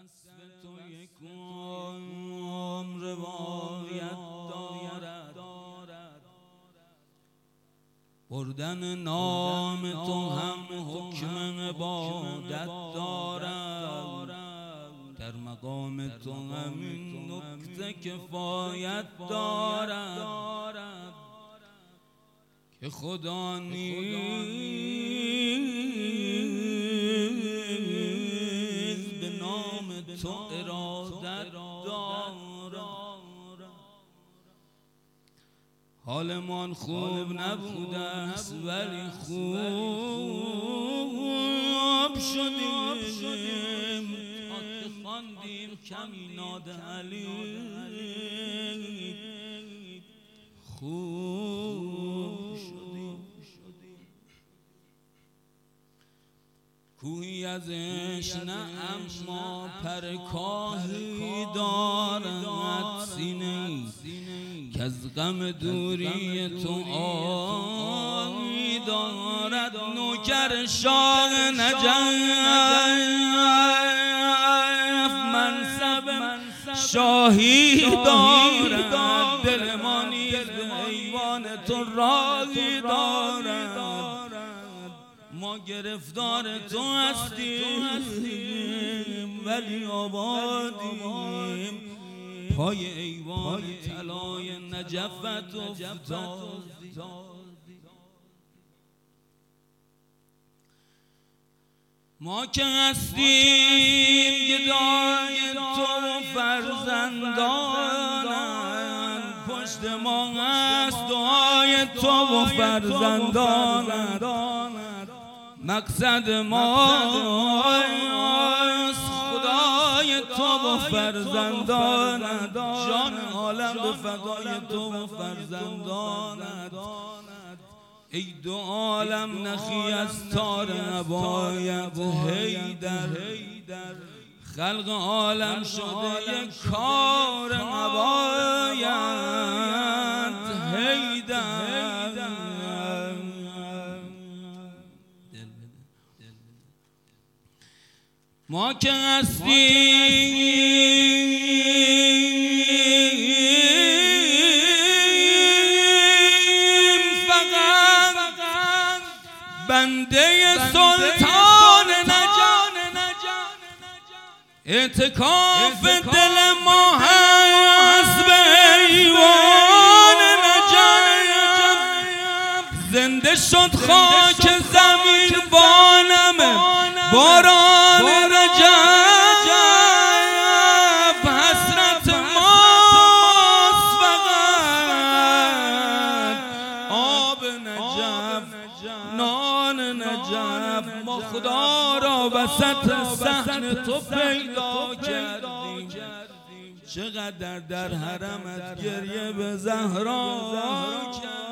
وصف تو یک عمر روایت دارد، بردن نام تو هم حکم عبادت دارد، در مقام تو همین نکته کفایت دارد که خدا نیز به نام تو ارادت دارد. حالمان خوب نبوده است ولی خوب شدیم تا که خواندیم کمیناد علی. خوب شدیم کوهی از عشق نه اما پرکاهی دارد سینه‌ای که از غم دوری تو آهی دارد. نوکر شاه نجف منصب شاهی دارد، دل ما نیز به ایوان تو راهی دارد. ما گرفتار تو هستیم ولی آبادیم پای ایوان طلای نجفت افتادیم. ما که هستیم گدای تو و فرزندانم، پشت ما هست دعای تو و فرزندانم. مقصد ما خدای تو و فرزندانت، جان عالم به فدای تو و فرزندانت. ای دو عالم نخی از تار نباید حیدر، خلق عالم شده یک کار نباید حیدر. ما که هستیم فقط بنده سلطان نجات، اعتکاف دل ما هست به ایوان نجات. زنده شد خاک زمین بانم باران رجب، حسرت ماست فقط آب نجف نان نجف. ما خدا را وسط صحن تو پیدا کردیم، چقدر در حرمت گریه به زهرا کرد.